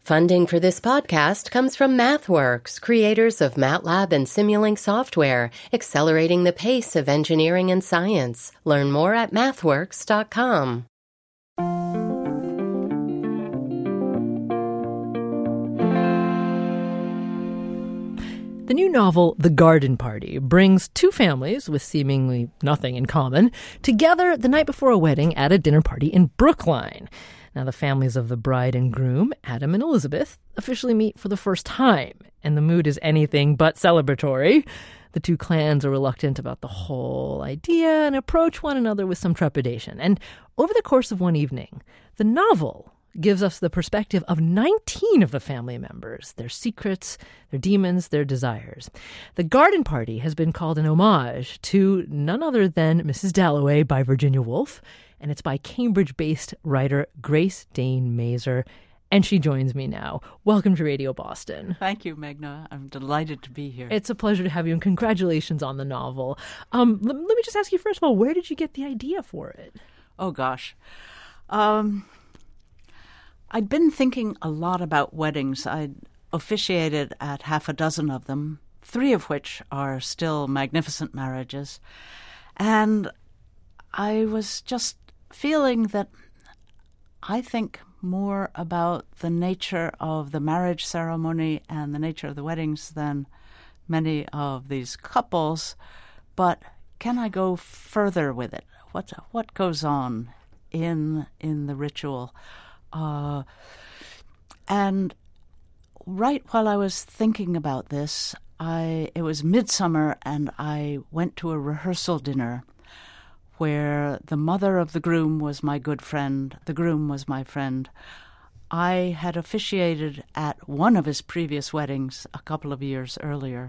Funding for this podcast comes from MathWorks, creators of MATLAB and Simulink software, accelerating the pace of engineering and science. Learn more at mathworks.com. The new novel, The Garden Party, brings two families with seemingly nothing in common together the night before a wedding at a dinner party in Brookline. Now, the families of the bride and groom, Adam and Elizabeth, officially meet for the first time, and the mood is anything but celebratory. The two clans are reluctant about the whole idea and approach one another with some trepidation. And over the course of one evening, the novel gives us the perspective of 19 of the family members, their secrets, their demons, their desires. The Garden Party has been called an homage to none other than Mrs. Dalloway by Virginia Woolf, and it's by Cambridge-based writer Grace Dane Mazer, and she joins me now. Welcome to Radio Boston. Thank you, Meghna. I'm delighted to be here. It's a pleasure to have you, and congratulations on the novel. Let me just ask you, first of all, where did you get the idea for it? Oh, gosh. I'd been thinking a lot about weddings. I'd officiated at half a dozen of them, 3 of which are still magnificent marriages. And I was just feeling that I think more about the nature of the marriage ceremony and the nature of the weddings than many of these couples. But can I go further with it? What goes on in the ritual? And right while I was thinking about this, it was midsummer, and I went to a rehearsal dinner where the mother of the groom was my good friend, the groom was my friend. I had officiated at one of his previous weddings a couple of years earlier.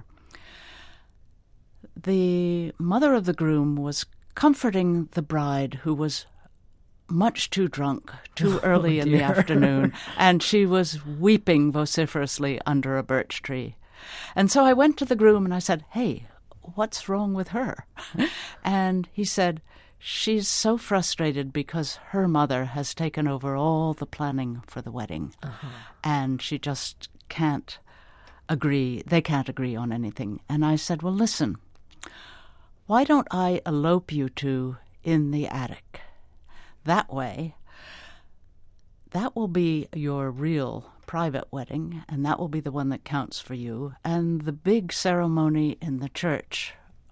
The mother of the groom was comforting the bride, who was much too drunk, too early in the afternoon, and she was weeping vociferously under a birch tree. And so I went to the groom and I said, "Hey, what's wrong with her?" And he said, "She's so frustrated because her mother has taken over all the planning for the wedding, and she just can't agree. They can't agree on anything." And I said, "Well, listen, why don't I elope you two in the attic? That way, that will be your real private wedding, and that will be the one that counts for you. And the big ceremony in the church,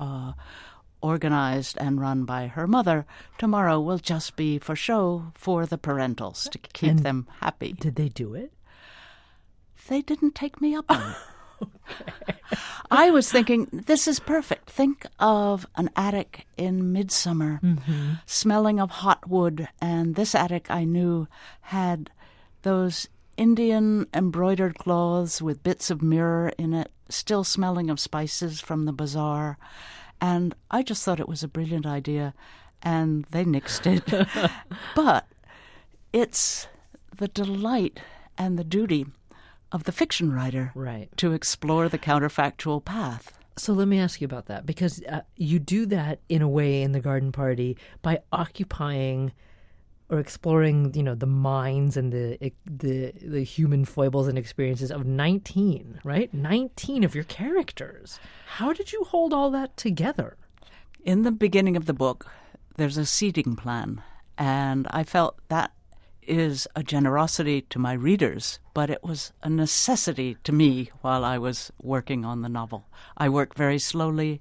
organized and run by her mother, tomorrow will just be for show for the parentals, to keep them happy." Did they do it? They didn't take me up on it. Okay. I was thinking, this is perfect. Think of an attic in midsummer, smelling of hot wood, and this attic I knew had those Indian embroidered cloths with bits of mirror in it, still smelling of spices from the bazaar. And I just thought it was a brilliant idea, and they nixed it. But it's the delight and the duty of the fiction writer, right, to explore the counterfactual path. So let me ask you about that, because you do that in a way in The Garden Party by occupying or exploring, the minds and the human foibles and experiences of 19, right? 19 of your characters. How did you hold all that together? In the beginning of the book, there's a seating plan, and I felt that is a generosity to my readers, but it was a necessity to me while I was working on the novel. I worked very slowly.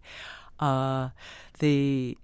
The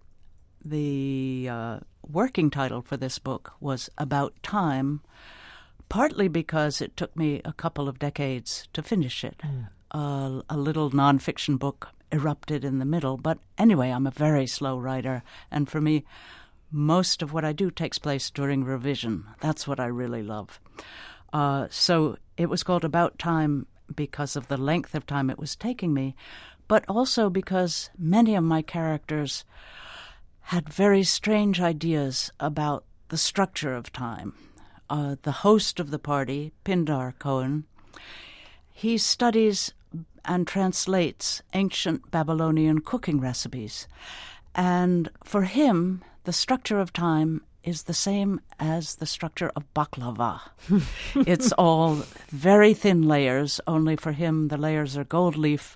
working title for this book was About Time, partly because it took me a couple of decades to finish it. A little nonfiction book erupted in the middle, but anyway, I'm a very slow writer, and for me, most of what I do takes place during revision. That's what I really love. So it was called About Time because of the length of time it was taking me, but also because many of my characters had very strange ideas about the structure of time. The host of the party, Pindar Cohen, he studies and translates ancient Babylonian cooking recipes. And for him, the structure of time is the same as the structure of baklava. It's all very thin layers, only for him the layers are gold leaf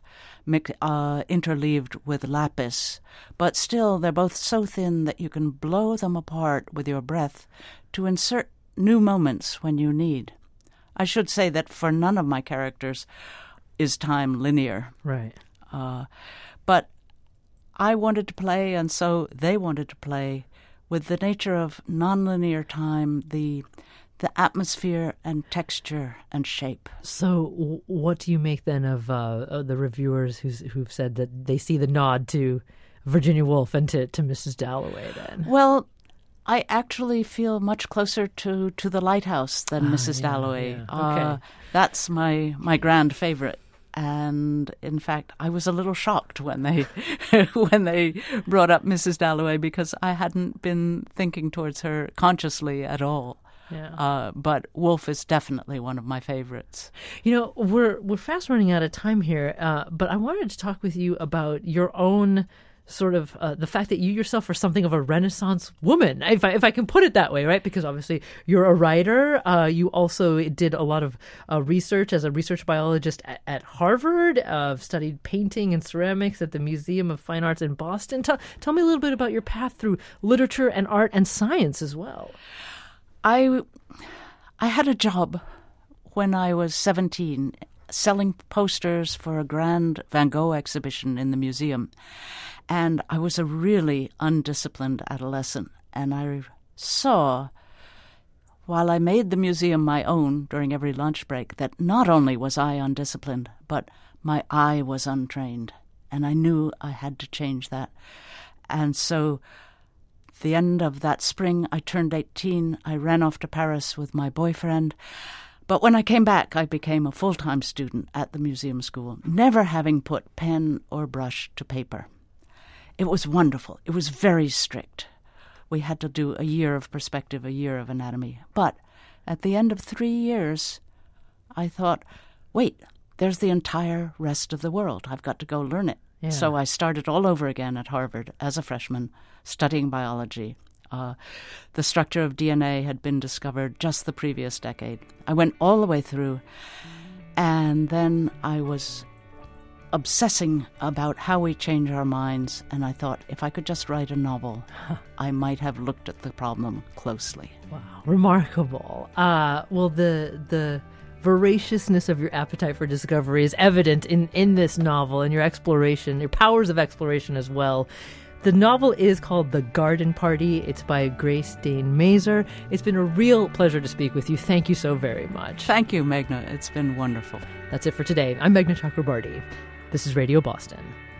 interleaved with lapis. But still, they're both so thin that you can blow them apart with your breath to insert new moments when you need. I should say that for none of my characters is time linear. Right. But I wanted to play, and so they wanted to play, with the nature of nonlinear time, the atmosphere and texture and shape. So what do you make then of the reviewers who've said that they see the nod to Virginia Woolf and to Mrs. Dalloway then? Well, I actually feel much closer to The Lighthouse than Mrs. Dalloway. Yeah. Okay. That's my grand favorite. And in fact, I was a little shocked when they when they brought up Mrs. Dalloway, because I hadn't been thinking towards her consciously at all. Yeah. But Woolf is definitely one of my favorites. You know, we're fast running out of time here, but I wanted to talk with you about your own sort of the fact that you yourself are something of a Renaissance woman, if I can put it that way, right? Because obviously you're a writer. You also did a lot of research as a research biologist at Harvard, studied painting and ceramics at the Museum of Fine Arts in Boston. Tell me a little bit about your path through literature and art and science as well. I had a job when I was 17 selling posters for a grand Van Gogh exhibition in the museum. And I was a really undisciplined adolescent. And I saw, while I made the museum my own during every lunch break, that not only was I undisciplined, but my eye was untrained. And I knew I had to change that. And so the end of that spring, I turned 18. I ran off to Paris with my boyfriend. But when I came back, I became a full-time student at the museum school, never having put pen or brush to paper. It was wonderful. It was very strict. We had to do a year of perspective, a year of anatomy. But at the end of 3 years, I thought, wait, there's the entire rest of the world. I've got to go learn it. Yeah. So I started all over again at Harvard as a freshman, studying biology. The structure of DNA had been discovered just the previous decade. I went all the way through, and then I was obsessing about how we change our minds, and I thought, if I could just write a novel, I might have looked at the problem closely. Wow, remarkable. Well, the voraciousness of your appetite for discovery is evident in this novel, and your exploration, your powers of exploration as well. The novel is called The Garden Party. It's by Grace Dane Mazur. It's been a real pleasure to speak with you. Thank you so very much. Thank you, Meghna. It's been wonderful. That's it for today. I'm Meghna Chakrabarti. This is Radio Boston.